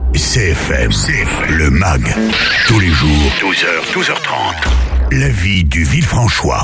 CFM, le MAG, tous les jours, 12h, 12h30. La vie du Villefranchois.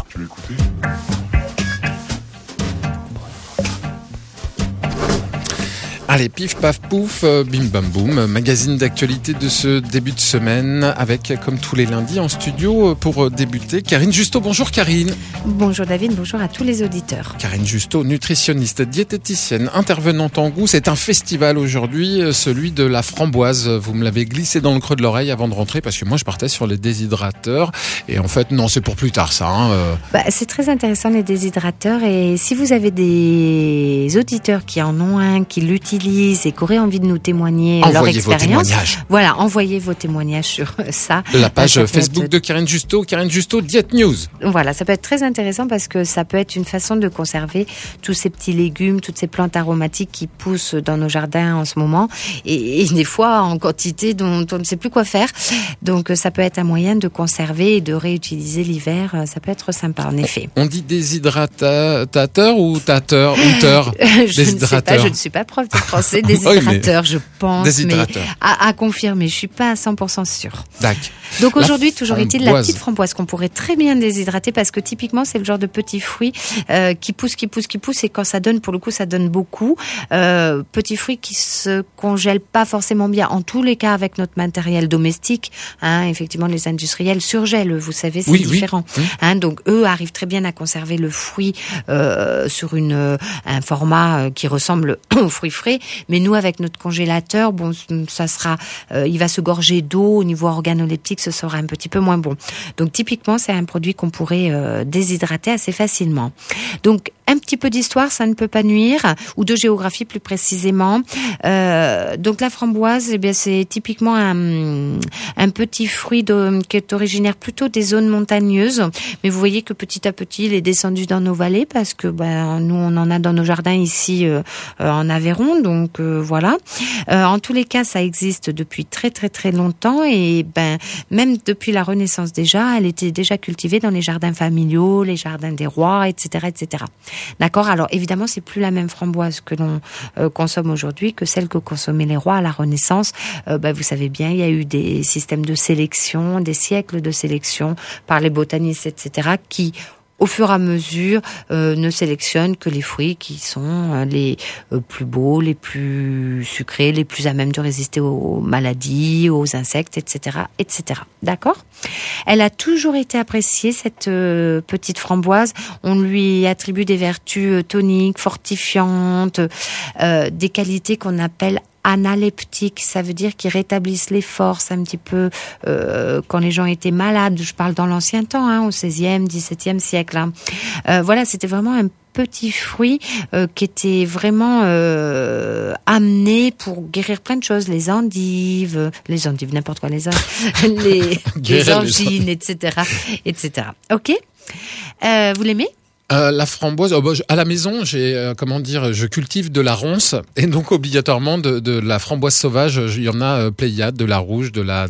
Allez, pif, paf, pouf, bim, bam, boum, magazine d'actualité de ce début de semaine avec, comme tous les lundis, en studio pour débuter, Karine Justo. Bonjour Karine. Bonjour David, bonjour à tous les auditeurs. Karine Justo, nutritionniste, diététicienne, intervenante en goût. C'est un festival aujourd'hui, celui de la framboise. Vous me l'avez glissé dans le creux de l'oreille avant de rentrer parce que moi je partais sur les déshydrateurs. Et en fait, non, c'est pour plus tard ça. C'est très intéressant les déshydrateurs et si vous avez des auditeurs qui en ont un, qui l'utilisent et qui auraient envie de nous témoigner leur expérience, voilà, envoyez vos témoignages sur ça. La page Facebook de Karine Justo Diet News. Voilà, ça peut être très intéressant parce que ça peut être une façon de conserver tous ces petits légumes, toutes ces plantes aromatiques qui poussent dans nos jardins en ce moment et des fois en quantité dont on ne sait plus quoi faire. Donc ça peut être un moyen de conserver et de réutiliser l'hiver. Ça peut être sympa en effet. On dit déshydratateur ou tateur? Je ne sais pas, je ne suis pas prof de français. Déshydrateur, je pense. Déshydrateur. Mais à confirmer, je suis pas à 100% sûre. D'accord. Donc aujourd'hui, toujours est-il la petite framboise qu'on pourrait très bien déshydrater parce que typiquement c'est le genre de petit fruit qui pousse et quand ça donne, pour le coup, ça donne beaucoup. Petit fruit qui se congèle pas forcément bien. En tous les cas, avec notre matériel domestique, effectivement, les industriels surgèlent. Vous savez, c'est différent. Oui. Donc eux arrivent très bien à conserver le fruit sur un format qui ressemble au fruit frais. Mais nous, avec notre congélateur, bon, ça sera, il va se gorger d'eau au niveau organoleptique. Ce sera un petit peu moins bon. Donc typiquement, c'est un produit qu'on pourrait déshydrater assez facilement. Donc un petit peu d'histoire, ça ne peut pas nuire, ou de géographie plus précisément. Donc la framboise, eh bien c'est typiquement un petit fruit qui est originaire plutôt des zones montagneuses. Mais vous voyez que petit à petit, il est descendu dans nos vallées parce que nous on en a dans nos jardins ici en Aveyron. Donc voilà. En tous les cas, ça existe depuis très très très longtemps et même depuis la Renaissance déjà, elle était déjà cultivée dans les jardins familiaux, les jardins des rois, etc., etc. D'accord. Alors évidemment, c'est plus la même framboise que l'on consomme aujourd'hui que celle que consommaient les rois à la Renaissance. Vous savez bien, il y a eu des systèmes de sélection, des siècles de sélection par les botanistes, etc., qui au fur et à mesure, ne sélectionnent que les fruits qui sont les plus beaux, les plus sucrés, les plus à même de résister aux maladies, aux insectes, etc., etc. D'accord ? Elle a toujours été appréciée, cette petite framboise. On lui attribue des vertus toniques, fortifiantes, des qualités qu'on appelle analeptiques, ça veut dire qu'ils rétablissent les forces un petit peu quand les gens étaient malades. Je parle dans l'ancien temps, au XVIe, XVIIe siècle. Voilà, c'était vraiment un petit fruit qui était vraiment amené pour guérir plein de choses, les endives, n'importe quoi, les angines, etc., etc. Ok, vous l'aimez ? La framboise, à la maison, je cultive de la ronce et donc obligatoirement de la framboise sauvage. Il y en a pléiade, de la rouge, de la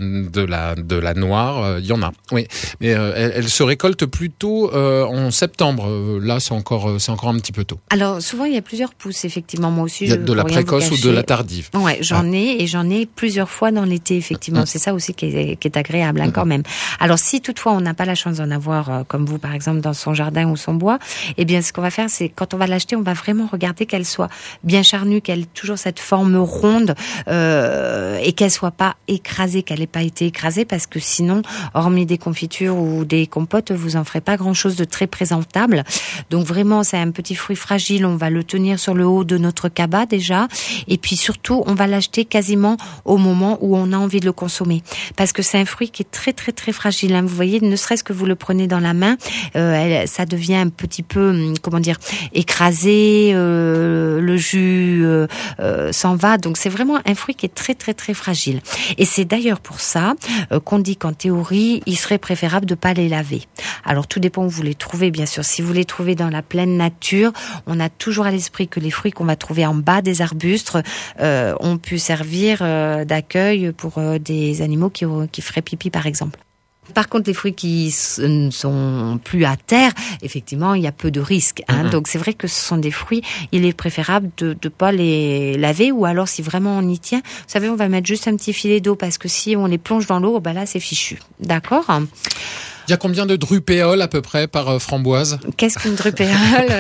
noire. Il y en a. Oui, mais elle se récolte plutôt en septembre. Là, c'est encore un petit peu tôt. Alors souvent, il y a plusieurs pousses. Effectivement, moi aussi. Il y a de la précoce ou de la tardive. Ouais, j'en ai plusieurs fois dans l'été. Effectivement, c'est ça aussi qui est agréable quand même. Alors si toutefois on n'a pas la chance d'en avoir comme vous par exemple dans son jardin ou son bois. Eh bien, ce qu'on va faire, c'est quand on va l'acheter, on va vraiment regarder qu'elle soit bien charnue, qu'elle ait toujours cette forme ronde et qu'elle soit pas écrasée, qu'elle n'ait pas été écrasée, parce que sinon, hormis des confitures ou des compotes, vous en ferez pas grand-chose de très présentable. Donc vraiment, c'est un petit fruit fragile. On va le tenir sur le haut de notre cabas déjà, et puis surtout, on va l'acheter quasiment au moment où on a envie de le consommer, parce que c'est un fruit qui est très très très fragile. Vous voyez, ne serait-ce que vous le prenez dans la main, ça devient un petit peu, écrasé, le jus s'en va. Donc c'est vraiment un fruit qui est très très très fragile. Et c'est d'ailleurs pour ça qu'on dit qu'en théorie, il serait préférable de pas les laver. Alors tout dépend où vous les trouvez, bien sûr. Si vous les trouvez dans la pleine nature, on a toujours à l'esprit que les fruits qu'on va trouver en bas des arbustes ont pu servir d'accueil pour des animaux qui feraient pipi, par exemple. Par contre, les fruits qui ne sont plus à terre, effectivement, il y a peu de risques. Donc, c'est vrai que ce sont des fruits, il est préférable de ne pas les laver, ou alors, si vraiment on y tient, vous savez, on va mettre juste un petit filet d'eau, parce que si on les plonge dans l'eau, là, c'est fichu. D'accord ? Il y a combien de drupéoles à peu près par framboise ? Qu'est-ce qu'une drupéole, David ?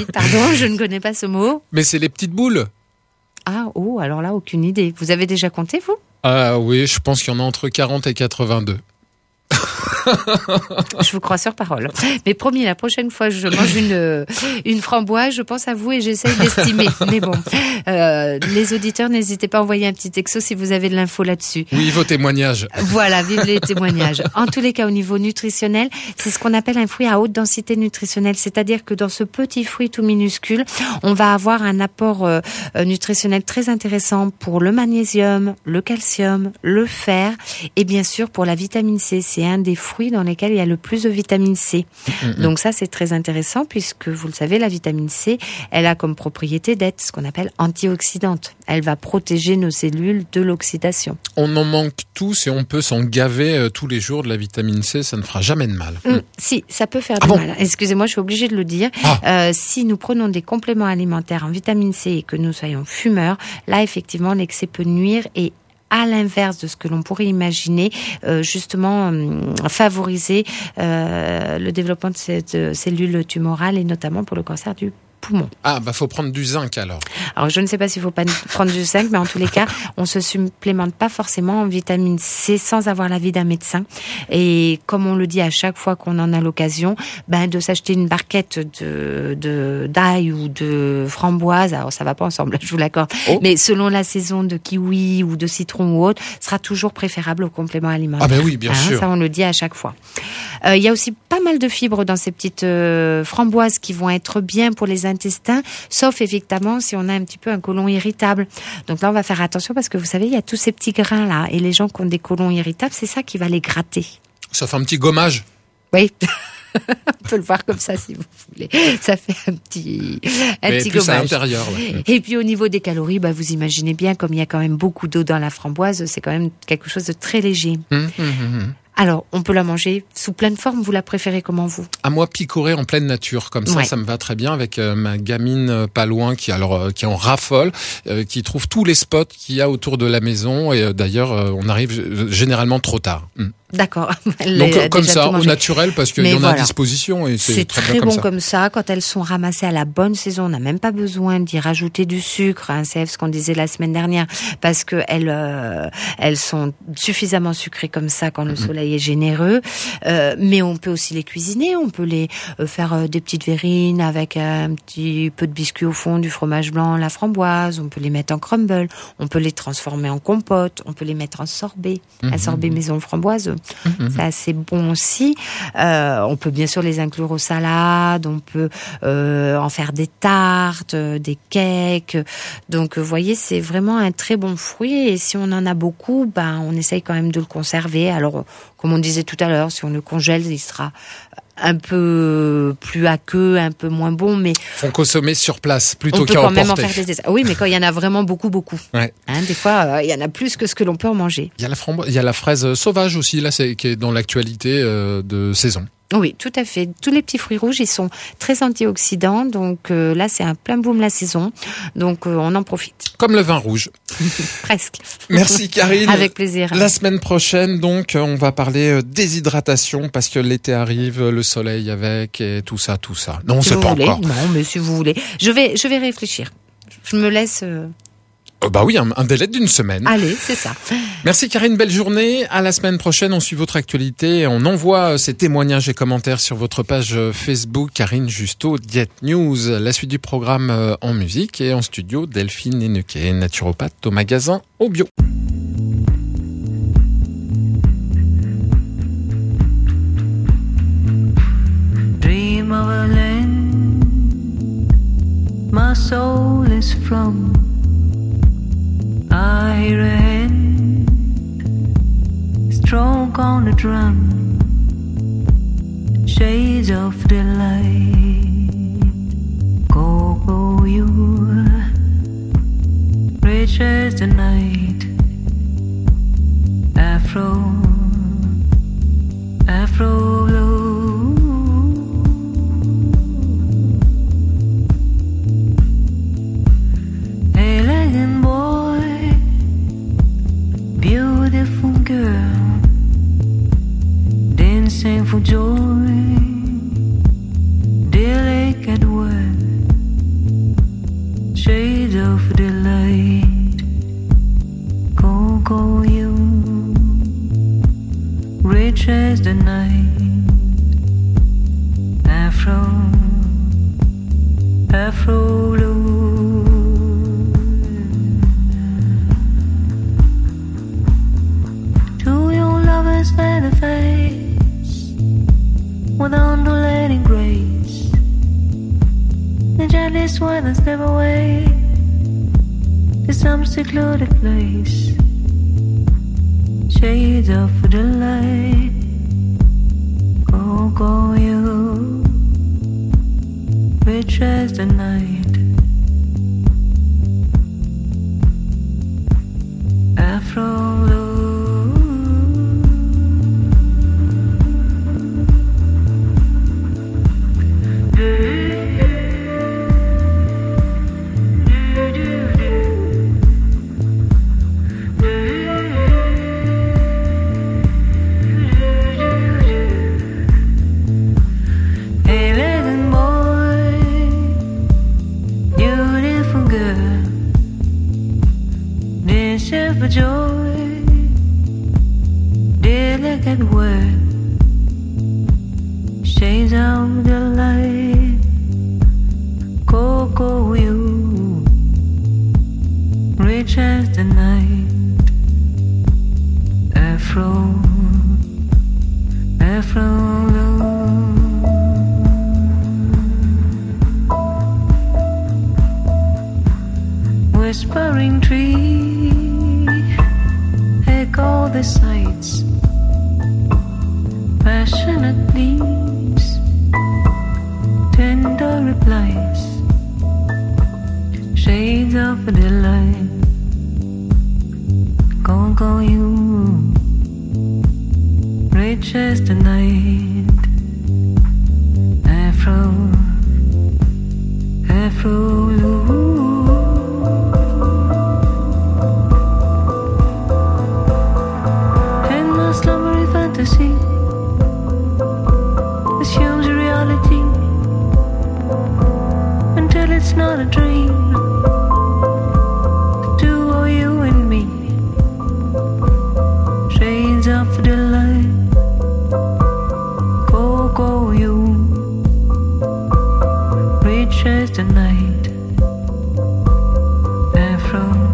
Pardon, je ne connais pas ce mot. Mais c'est les petites boules. Alors là, aucune idée. Vous avez déjà compté, vous ? Oui, je pense qu'il y en a entre 40 et 82. Je vous crois sur parole. Mais promis, la prochaine fois je mange une framboise, je pense à vous et j'essaye d'estimer. Mais bon, les auditeurs, n'hésitez pas à envoyer un petit texto si vous avez de l'info là-dessus. Oui, vos témoignages. Voilà, vive les témoignages. En tous les cas, au niveau nutritionnel, c'est ce qu'on appelle un fruit à haute densité nutritionnelle. C'est-à-dire que dans ce petit fruit tout minuscule, on va avoir un apport nutritionnel très intéressant pour le magnésium, le calcium, le fer et bien sûr pour la vitamine C. C'est un des fruits dans lesquels il y a le plus de vitamine C. Donc ça, c'est très intéressant puisque, vous le savez, la vitamine C, elle a comme propriété d'être ce qu'on appelle antioxydante. Elle va protéger nos cellules de l'oxydation. On en manque tous et on peut s'en gaver tous les jours de la vitamine C, ça ne fera jamais de mal. Si, ça peut faire du mal. Excusez-moi, je suis obligée de le dire. Si nous prenons des compléments alimentaires en vitamine C et que nous soyons fumeurs, là, effectivement, l'excès peut nuire et à l'inverse de ce que l'on pourrait imaginer, justement favoriser le développement de cette cellule tumorale et notamment pour le cancer du poumon. Faut prendre du zinc alors. Alors je ne sais pas s'il faut pas prendre du zinc, mais en tous les cas, on se supplémente pas forcément en vitamine C sans avoir l'avis d'un médecin. Et comme on le dit à chaque fois qu'on en a l'occasion, de s'acheter une barquette d'ail ou de framboise, alors ça va pas ensemble, je vous l'accorde, mais selon la saison de kiwi ou de citron ou autre, sera toujours préférable au complément alimentaire. Oui, bien sûr. Ça on le dit à chaque fois. Il y a aussi pas mal de fibres dans ces petites framboises qui vont être bien pour les intestins, sauf évidemment si on a un petit peu un côlon irritable. Donc là, on va faire attention parce que vous savez, il y a tous ces petits grains là, et les gens qui ont des côlons irritables, c'est ça qui va les gratter. Ça fait un petit gommage. Oui. On peut le voir comme ça si vous voulez. Ça fait un petit gommage. À l'intérieur. Ouais. Et puis au niveau des calories, vous imaginez bien, comme il y a quand même beaucoup d'eau dans la framboise, c'est quand même quelque chose de très léger. Alors, on peut la manger sous plein de formes. Vous la préférez comment, vous ? À moi, picorée en pleine nature. Comme ça, ça me va très bien avec ma gamine pas loin qui en raffole, qui trouve tous les spots qu'il y a autour de la maison. Et d'ailleurs, on arrive généralement trop tard. D'accord. Donc comme ça, au naturel, parce qu'il y en a à disposition et c'est très bon comme ça. Quand elles sont ramassées à la bonne saison, on n'a même pas besoin d'y rajouter du sucre. C'est ce qu'on disait la semaine dernière, parce que elles sont suffisamment sucrées comme ça quand le soleil est généreux. Mais on peut aussi les cuisiner. On peut les faire des petites verrines avec un petit peu de biscuit au fond, du fromage blanc, la framboise. On peut les mettre en crumble. On peut les transformer en compote. On peut les mettre en sorbet. Un sorbet maison framboise. C'est assez bon aussi. On peut bien sûr les inclure aux salades, on peut en faire des tartes, des cakes. Donc, vous voyez, c'est vraiment un très bon fruit. Et si on en a beaucoup, on essaye quand même de le conserver. Alors, comme on disait tout à l'heure, si on le congèle, il sera un peu plus aqueux, un peu moins bon, mais faut consommer sur place plutôt qu'à emporter. On peut quand même en faire des essais. Oui, mais quand il y en a vraiment beaucoup. Ouais. Des fois, il y en a plus que ce que l'on peut en manger. Il y a la fraise sauvage aussi là, qui est dans l'actualité de saison. Oui, tout à fait. Tous les petits fruits rouges, ils sont très antioxydants. Donc là, c'est un plein boom la saison. Donc on en profite. Comme le vin rouge. Presque. Merci Karine. Avec plaisir. La semaine prochaine, donc, on va parler déshydratation parce que l'été arrive, le soleil avec et tout ça. Non, on ne sait pas encore. Non, mais si vous voulez. Je vais réfléchir. Je me laisse... Oui, un délai d'une semaine. Allez, c'est ça. Merci Karine, belle journée. À la semaine prochaine, on suit votre actualité et on envoie ces témoignages et commentaires sur votre page Facebook Karine Justo, Diet News. La suite du programme en musique et en studio, Delphine Nénuquet, naturopathe au magasin Au Bio. Dream of a land my soul is from. I hear a hand stroke on the drum, shades of delight. Go, you, rich as the night. Afro Afro blue. Elegant boy, beautiful girl, dancing for joy, delicate word, shades of delight. Go, go, you, rich as the night. Afro, Afro blue. To your lover's fair face, with undulating grace, the jealous weather step away to some secluded place. Shades of delight. Go, go, you, rich as the night. Afro blue. Elegant boy, beautiful girl, dancing for joy, delicate word, shades of delight. Go, go, you, rich as the night. Afro, Afro blue. Whispering tree, echo the sights. Passionate leaves, tender replies. Shades of delight. Go, go, you, rich as the night. Afro, Afro blue. Slumbery fantasy assumes reality until it's not a dream. The two of you and me, shades of delight. Go, go, you, rich as the night. Afro.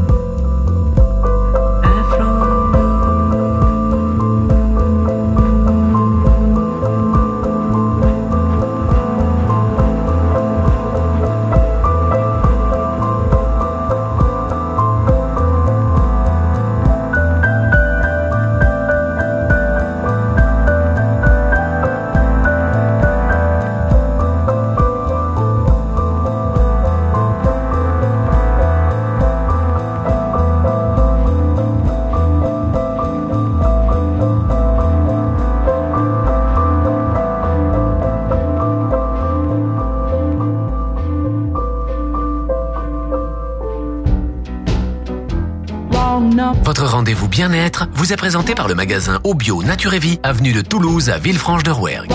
Votre rendez-vous bien-être vous est présenté par le magasin Obio Nature et Vie, avenue de Toulouse à Villefranche-de-Rouergue.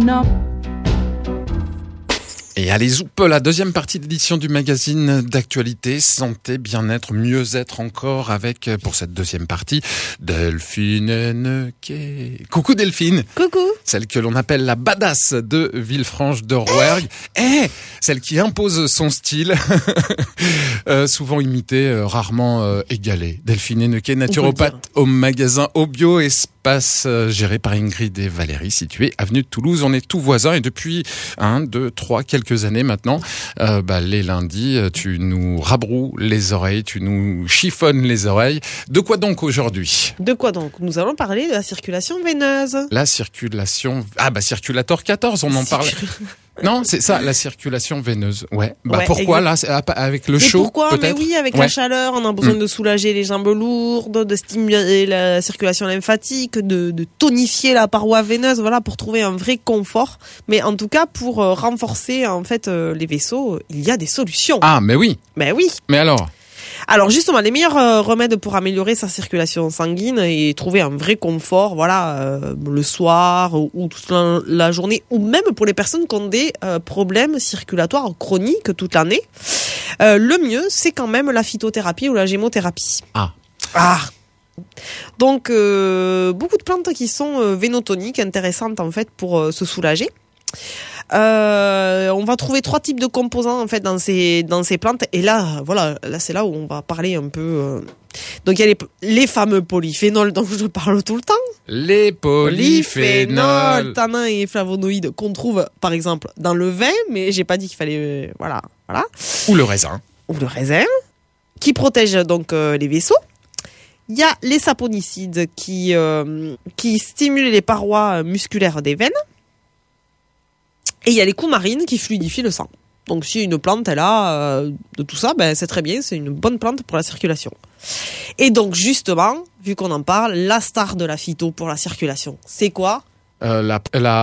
Et allez, zoupe, la deuxième partie d'édition du magazine d'actualité, santé, bien-être, mieux-être encore avec, pour cette deuxième partie, Delphine Neneke. Coucou Delphine. Coucou. Celle que l'on appelle la badass de Villefranche-de-Rouergue. Celle qui impose son style, souvent imité, rarement égalé. Delphine Neneke, naturopathe au magasin Obio Espace, géré par Ingrid et Valérie, situé avenue de Toulouse. On est tout voisins et depuis 1, 2, 3, quelques années maintenant, les lundis, tu nous rabroues les oreilles, tu nous chiffonnes les oreilles. De quoi donc aujourd'hui ? De quoi donc ? Nous allons parler de la circulation veineuse. La circulation Circulator 14, on en parlait. Non, c'est ça, la circulation veineuse. Ouais. Pourquoi exact. Là, avec le chaud, peut-être? Mais oui, avec la chaleur, on a besoin de soulager les jambes lourdes, de stimuler la circulation lymphatique, de tonifier la paroi veineuse, voilà, pour trouver un vrai confort. Mais en tout cas, pour renforcer en fait les vaisseaux, il y a des solutions. Ah, mais oui. Mais oui. Mais alors justement, les meilleurs remèdes pour améliorer sa circulation sanguine et trouver un vrai confort, voilà, le soir ou toute la journée, ou même pour les personnes qui ont des problèmes circulatoires chroniques toute l'année, le mieux, c'est quand même la phytothérapie ou la gémothérapie. Donc, beaucoup de plantes qui sont vénotoniques, intéressantes en fait pour se soulager. On va trouver 3 types de composants en fait dans ces plantes, et là c'est là où on va parler un peu. Donc il y a les fameux polyphénols dont je parle tout le temps. Les polyphénols, tanins et flavonoïdes qu'on trouve par exemple dans le vin, mais j'ai pas dit qu'il fallait voilà. Ou le raisin, qui protègent donc les vaisseaux. Il y a les saponicides qui stimulent les parois musculaires des veines. Et il y a les coumarines qui fluidifient le sang. Donc si une plante elle a de tout ça, c'est très bien, c'est une bonne plante pour la circulation. Et donc justement, vu qu'on en parle, la star de la phyto pour la circulation, c'est quoi ? C'est la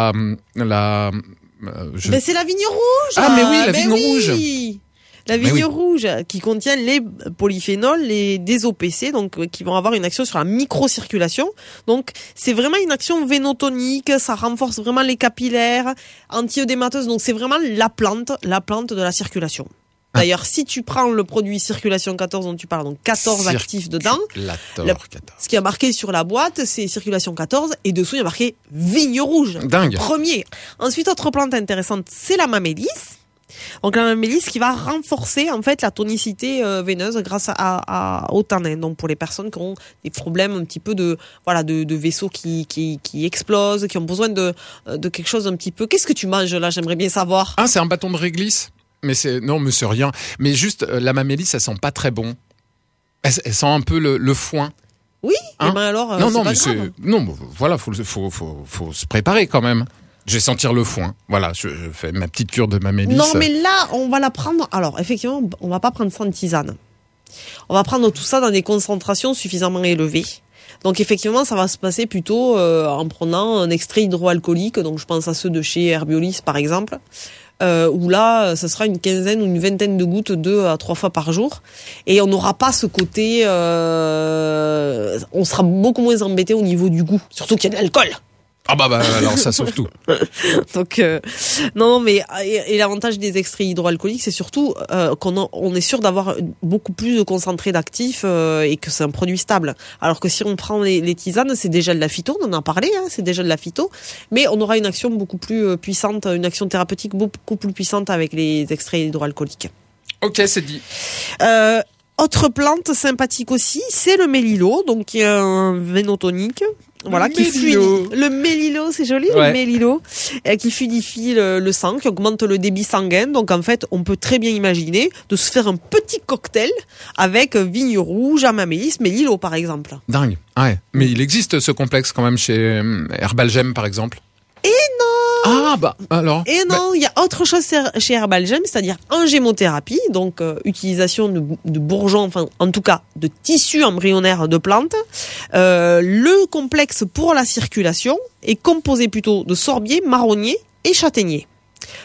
vigne rouge. Ah mais oui, la vigne rouge. La vigne rouge qui contient les polyphénols, les DOPC, donc qui vont avoir une action sur la microcirculation. Donc c'est vraiment une action vénotonique, ça renforce vraiment les capillaires, anti-œdémateuse. Donc c'est vraiment la plante de la circulation. D'ailleurs, si tu prends le produit Circulation 14 dont tu parles, donc 14 actifs dedans, ce qui a marqué sur la boîte, c'est Circulation 14, et dessous il y a marqué vigne rouge. Dingue. Premier. Ensuite, autre plante intéressante, c'est la mamélis. Donc la mamélis qui va renforcer en fait la tonicité veineuse grâce au tanin. Donc pour les personnes qui ont des problèmes un petit peu de vaisseaux qui explosent, qui ont besoin de quelque chose un petit peu. Qu'est-ce que tu manges là ? J'aimerais bien savoir. Ah, c'est un bâton de réglisse. Mais c'est rien. Mais juste la mamélis, ça sent pas très bon. Elle sent un peu le foin. Oui. Hein ? Et alors voilà, faut se préparer quand même. Je vais sentir le foin. Voilà, je fais ma petite cure de mamélis. Non, mais là, on va la prendre. Alors, effectivement, on va pas prendre ça en tisane. On va prendre tout ça dans des concentrations suffisamment élevées. Donc, effectivement, ça va se passer plutôt en prenant un extrait hydroalcoolique. Donc, je pense à ceux de chez Herbiolis, par exemple. Où là, ce sera une quinzaine ou une vingtaine de gouttes 2 à 3 fois par jour. Et on n'aura pas ce côté... on sera beaucoup moins embêté au niveau du goût. Surtout qu'il y a de l'alcool. Ah alors ça sauve tout. Donc non, mais et l'avantage des extraits hydroalcooliques, c'est surtout qu'on est sûr d'avoir beaucoup plus de concentré d'actifs et que c'est un produit stable. Alors que si on prend les tisanes, c'est déjà de la phyto, on en a parlé, c'est déjà de la phyto, mais on aura une action beaucoup plus puissante, une action thérapeutique beaucoup plus puissante avec les extraits hydroalcooliques. Ok, c'est dit. Autre plante sympathique aussi, c'est le mélilo, donc qui est un vénotonique. Voilà, qui fluidifie. Le mélilo, c'est joli, le mélilo, qui fluidifie le sang, qui augmente le débit sanguin. Donc en fait, on peut très bien imaginer de se faire un petit cocktail avec vigne rouge, amamélis, mélilo par exemple. Dingue. Ouais. Mais il existe ce complexe quand même chez Herbalgem par exemple. Et non. Ah alors. Et non, il y a autre chose chez Herbalgem, c'est-à-dire en gémothérapie, donc utilisation de bourgeons, enfin en tout cas de tissus embryonnaires de plantes. Le complexe pour la circulation est composé plutôt de sorbier, marronnier et châtaignier. Pourquoi ?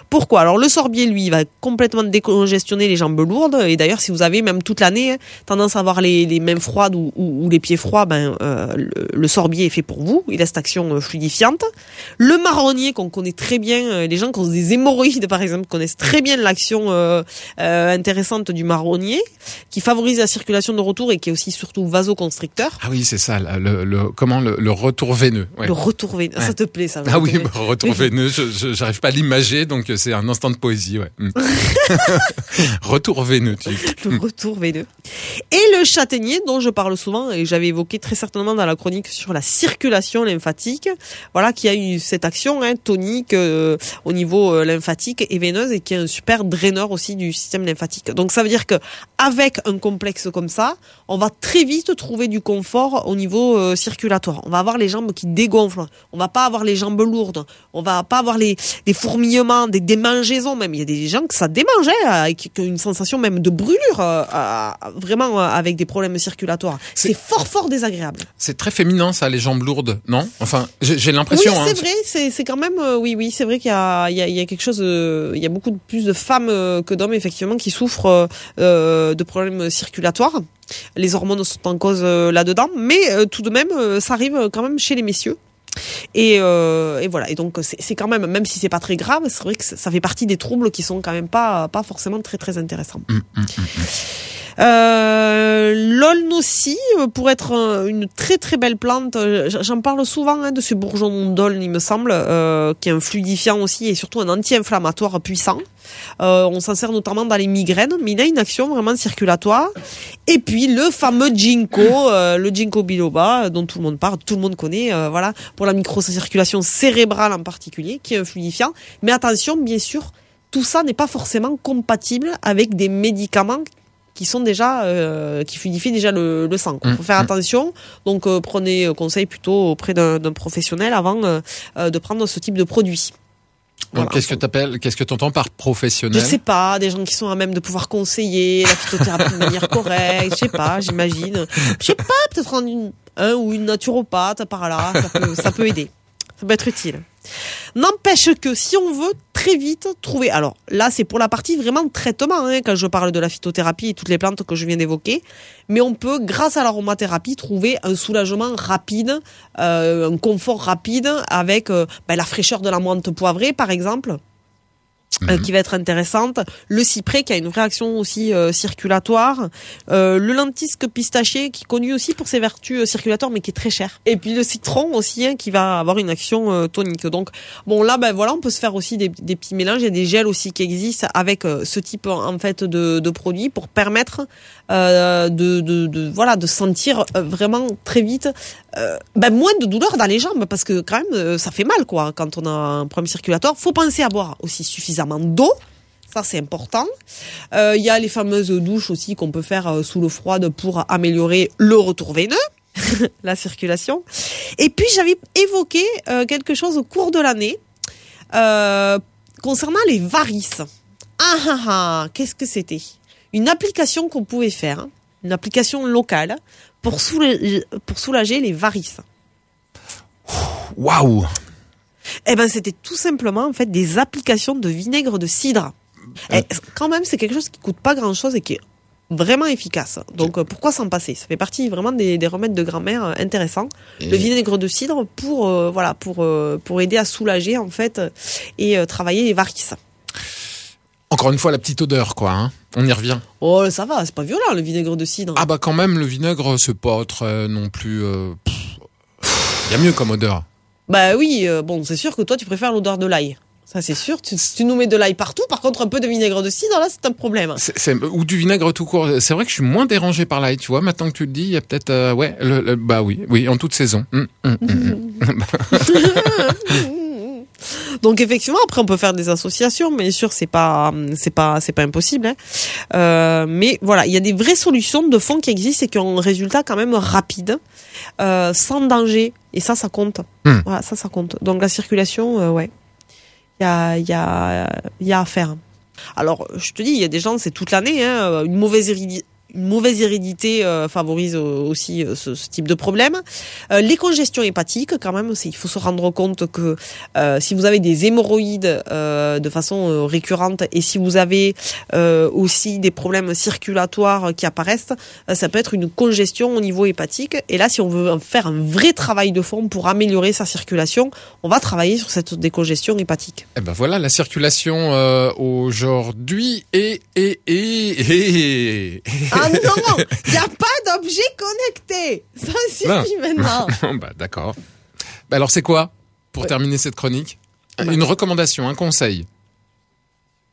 Alors le sorbier, lui, il va complètement décongestionner les jambes lourdes, et d'ailleurs si vous avez même toute l'année tendance à avoir les mains froides ou les pieds froids, le sorbier est fait pour vous, il a cette action fluidifiante. Le marronnier qu'on connaît très bien, les gens qui ont des hémorroïdes par exemple connaissent très bien l'action intéressante du marronnier, qui favorise la circulation de retour et qui est aussi surtout vasoconstricteur. Ah oui, c'est ça, le retour veineux. Ouais. Le retour veineux, ça te plaît ça ? Ah oui, retour veineux, j'arrive pas à l'imager. donc c'est un instant de poésie, ouais. Retour veineux, tu dis. Le retour veineux. Et le châtaignier, dont je parle souvent, et j'avais évoqué très certainement dans la chronique sur la circulation lymphatique, voilà, qui a eu cette action tonique au niveau lymphatique et veineuse, et qui est un super draineur aussi du système lymphatique. Donc ça veut dire que avec un complexe comme ça, on va très vite trouver du confort au niveau circulatoire. On va avoir les jambes qui dégonflent, on va pas avoir les jambes lourdes, on va pas avoir des fourmillements, des démangeaisons même. Il y a des gens que ça démange, avec une sensation même de brûlure, vraiment avec des problèmes circulatoires. C'est fort désagréable. C'est très féminin ça, les jambes lourdes, non? Enfin, j'ai l'impression. Oui, c'est vrai, c'est quand même, oui, c'est vrai qu'il y a quelque chose, il y a beaucoup plus de femmes que d'hommes effectivement qui souffrent de problèmes circulatoires. Les hormones sont en cause là-dedans, mais tout de même, ça arrive quand même chez les messieurs. Et voilà. Et donc c'est quand même si c'est pas très grave, c'est vrai que ça fait partie des troubles qui sont quand même pas forcément très intéressants. L'aulne aussi, pour être une très belle plante, j'en parle souvent de ce bourgeon d'aulne, il me semble, qui est un fluidifiant aussi et surtout un anti-inflammatoire puissant. On s'en sert notamment dans les migraines, mais il a une action vraiment circulatoire. Et puis le fameux ginkgo, le ginkgo biloba, dont tout le monde parle, tout le monde connaît, voilà, pour la microcirculation cérébrale en particulier, qui est un fluidifiant. Mais attention, bien sûr, tout ça n'est pas forcément compatible avec des médicaments qui sont déjà qui fluidifient déjà le sang. Il faut faire attention. Donc prenez conseil plutôt auprès d'un professionnel avant de prendre ce type de produit. Voilà. Qu'est-ce que t'entends par professionnel? Je sais pas, des gens qui sont à même de pouvoir conseiller la phytothérapie de manière correcte, je sais pas, j'imagine. Je sais pas, peut-être un ou une naturopathe par là, ça peut aider. Ça peut être utile. N'empêche que si on veut très vite trouver, alors là c'est pour la partie vraiment traitement, quand je parle de la phytothérapie et toutes les plantes que je viens d'évoquer, mais on peut grâce à l'aromathérapie trouver un soulagement rapide, un confort rapide avec la fraîcheur de la menthe poivrée par exemple. Qui va être intéressante, le cyprès qui a une vraie action aussi circulatoire, le lentisque pistachier qui est connu aussi pour ses vertus circulatoires mais qui est très cher, et puis le citron aussi qui va avoir une action tonique. Donc bon là voilà, on peut se faire aussi des petits mélanges, il y a des gels aussi qui existent avec ce type en fait de produits pour permettre de sentir vraiment très vite moins de douleur dans les jambes, parce que quand même ça fait mal quoi quand on a un problème circulatoire. Faut penser à boire aussi suffisamment d'eau, ça c'est important. Il y a les fameuses douches aussi qu'on peut faire sous l'eau froide pour améliorer le retour veineux, la circulation. Et puis j'avais évoqué quelque chose au cours de l'année concernant les varices. Qu'est-ce que c'était? Une application qu'on pouvait faire, une application locale pour soulager les varices. Waouh! C'était tout simplement en fait des applications de vinaigre de cidre. Quand même, c'est quelque chose qui coûte pas grand-chose et qui est vraiment efficace. Donc pourquoi s'en passer? Ça fait partie vraiment des remèdes de grand-mère intéressants. Le vinaigre de cidre pour aider à soulager en fait et travailler les varices. Encore une fois, la petite odeur, quoi. Hein. On y revient. Oh, ça va, c'est pas violent le vinaigre de cidre. Ah bah quand même, le vinaigre, c'est pas très non plus. Il y a mieux comme odeur. Bah oui, c'est sûr que toi tu préfères l'odeur de l'ail. Ça c'est sûr. Tu nous mets de l'ail partout. Par contre, un peu de vinaigre de cidre, là, c'est un problème. Ou du vinaigre tout court. C'est vrai que je suis moins dérangé par l'ail, tu vois. Maintenant que tu le dis, il y a peut-être, bah oui, en toute saison. Donc effectivement, après on peut faire des associations, mais bien sûr c'est pas impossible. Mais voilà, il y a des vraies solutions de fond qui existent et qui ont un résultat quand même rapide, sans danger. Et ça compte. Voilà, ça compte. Donc la circulation, il y a à faire. Alors je te dis, il y a des gens, c'est toute l'année, une mauvaise hérédité favorise aussi ce type de problème. Les congestions hépatiques, quand même, il faut se rendre compte que si vous avez des hémorroïdes de façon récurrente et si vous avez aussi des problèmes circulatoires qui apparaissent, ça peut être une congestion au niveau hépatique. Et là, si on veut faire un vrai travail de fond pour améliorer sa circulation, on va travailler sur cette décongestion hépatique. Et ben voilà, la circulation aujourd'hui Ah non, il n'y a pas d'objet connecté. Ça suffit maintenant. Bah d'accord. Bah alors c'est quoi, pour terminer cette chronique? Une recommandation, un conseil?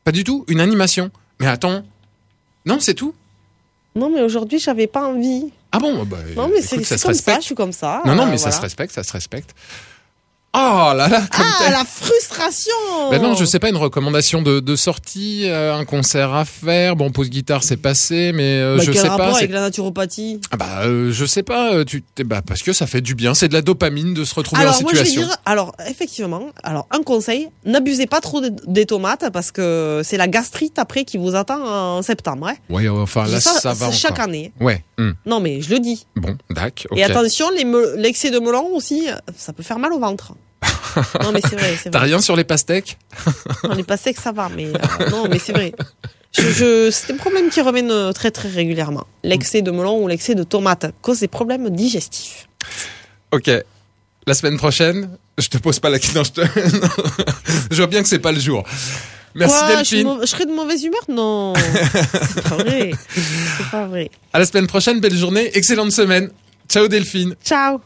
Pas du tout. Une animation. Mais attends. Non, c'est tout. Non, mais aujourd'hui, j'avais pas envie. Ah bon, bah, Non, mais écoute, c'est comme ça, je suis comme ça. Non, mais voilà. ça se respecte. Oh là là, comme la frustration. Ben non, je sais pas, une recommandation de sortie, un concert à faire. Bon, pause guitare, c'est passé, mais je quel sais rapport pas. avec la naturopathie? Ah bah, je sais pas. Parce que ça fait du bien. C'est de la dopamine de se retrouver en situation. Moi, je vais dire, effectivement, un conseil, n'abusez pas trop des tomates parce que c'est la gastrite après qui vous attend en septembre. Hein. Ouais, enfin là, ça va chaque encore. année. Ouais. Non, mais je le dis. Bon, d'accord. Okay. Et attention, l'excès de melon aussi, ça peut faire mal au ventre. Non, mais c'est vrai. T'as rien sur les pastèques? Non, les pastèques, ça va, mais non, mais c'est vrai. C'est un problème qui reviennent très très régulièrement. L'excès de melon ou l'excès de tomate cause des problèmes digestifs. Ok. La semaine prochaine, je te pose pas la question. Je vois bien que c'est pas le jour. Merci Delphine. Je serais de mauvaise humeur? Non. C'est pas vrai. C'est pas vrai. À la semaine prochaine, belle journée, excellente semaine. Ciao Delphine. Ciao.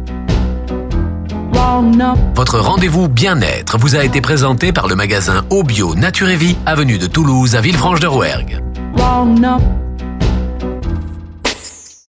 Votre rendez-vous bien-être vous a été présenté par le magasin Au Bio Nature et Vie, avenue de Toulouse à Villefranche-de-Rouergue.